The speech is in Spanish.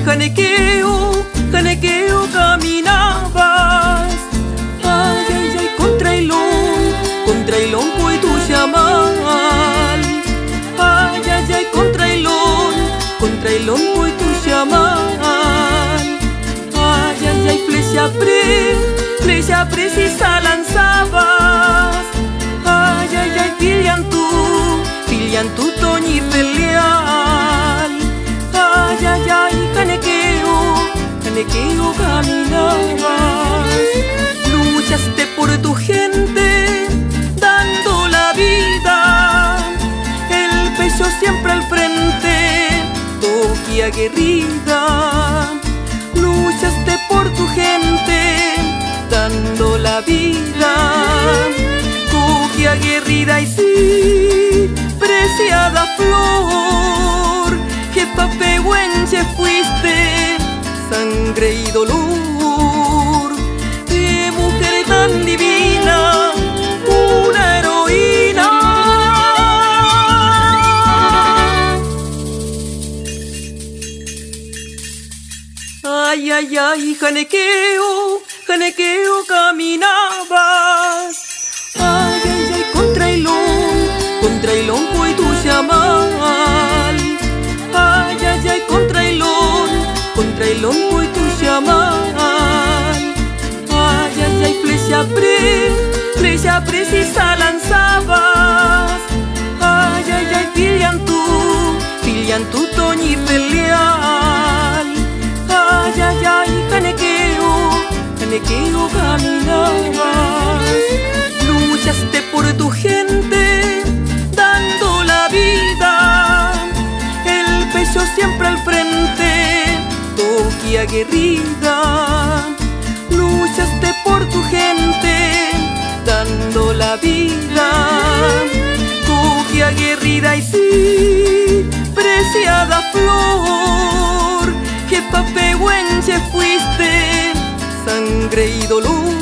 janequeo, janequeo caminabas. Ay, ay, ay, contra Ilón fue tu chamal. Ay, ay, ay, contra Ilón fue tu chamal. Ay, ay, ay, flecha precisa lanzabas. Ay, ay, ay, pillan tu toñi peleal. Ay, ay, ay, janequeo caminabas. Luchaste por tu gente, dando la vida, el pecho siempre al frente, toqui aguerrida. Luchaste por tu gente, dando la vida, toqui aguerrida. Y sí, preciada flor, que papehuenche fuiste, sangre y dolor, de mujer tan divina, una heroína. Ay, ay, ay, janequeo caminabas. Ay, ay, ay, contra Ilón fue tu chamal. Ay, ay, ay, contra Ilón fue tu chamal. Ay, ay, ay, flecha precisa lanzabas. Ay, ay, ay, pillan tu toñi peleal. Ay, ay, ay, janequeo caminabas. Luchaste por tu gente, dando la vida, el pecho siempre al frente, toqui aguerrida. Luchaste por tu gente, dando la vida, toqui aguerrida. Y sí, preciada flor, que papehuenche fuiste, sangre y dolor,